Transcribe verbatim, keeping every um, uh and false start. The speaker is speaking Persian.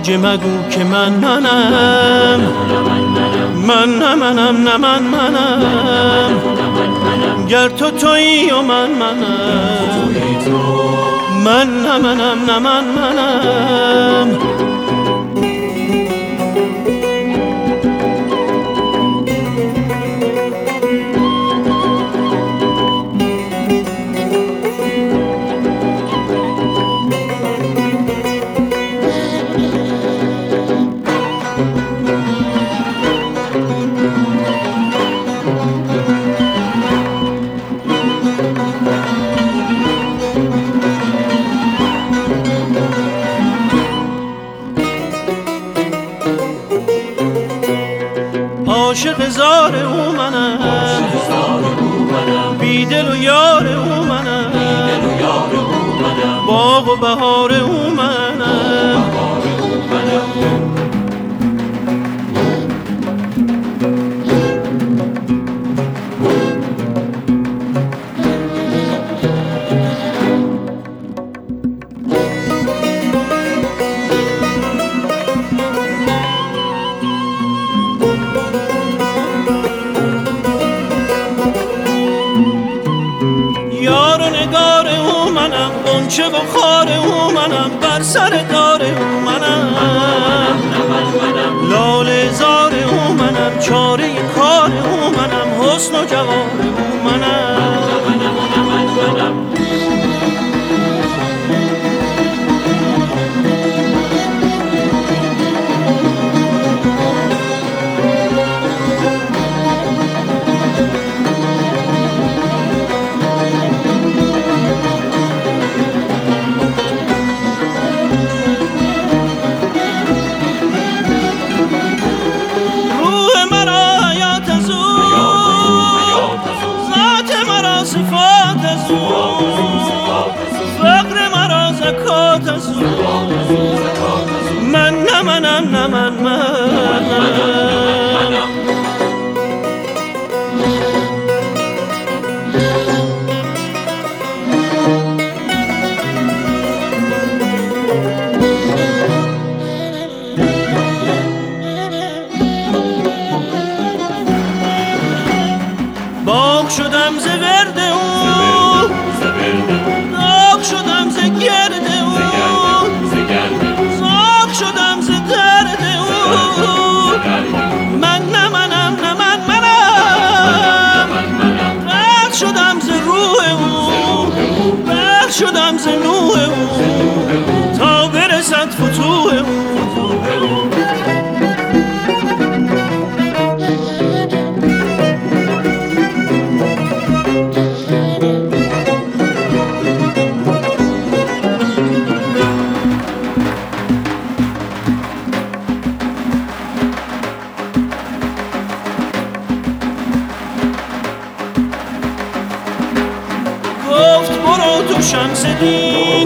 خواجه مگو که من منم، من نه منم نه من منم، گر تو تویی و من منم، من نه منم نه من منم. عاشق زار او منم، بی دل و یار او منم، باغ و بهار او منم. غنچه و خار او منم، بر سر دار او منم، لاله زار او منم، چاره کار او منم، حسن و جوار او منم. فقر مرا زکات از او، من نه منم نه من منم. باغ شدم ز ورد او، داغ شدم ز گرد او، زاغ شدم ز درد او، من نه منم نه من منم، رد شدم ز روح او، برد شدم ز نوح او، تا برسد فتوح او. گفت برو تو شمس دین،